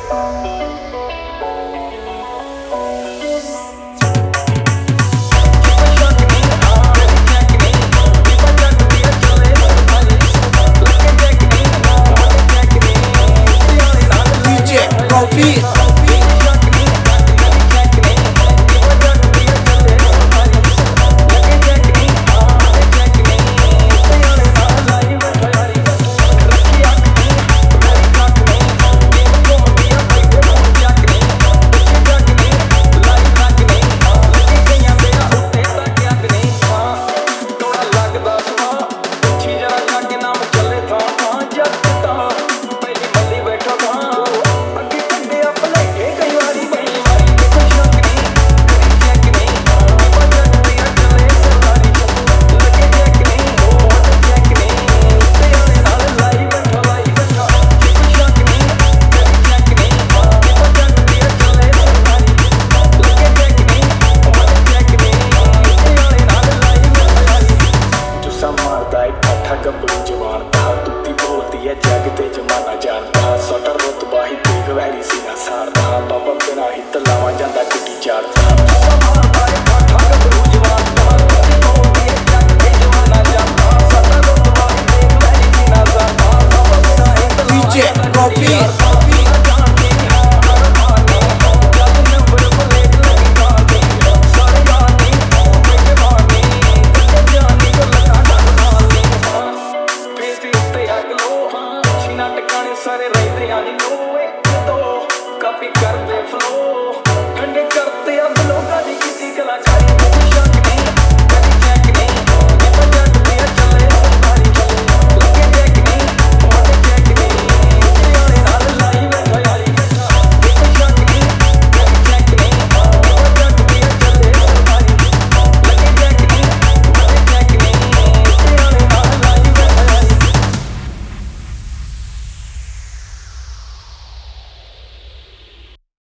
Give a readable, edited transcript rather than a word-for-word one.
जग ते जमाना जानता सोटा रुतबा ही देख वैरी सीना सारदा बाबा बिना ही तलावा जांदा गुड्डी चारदा सारे रहते यानी नो एक दो कभी कर दे फ्लो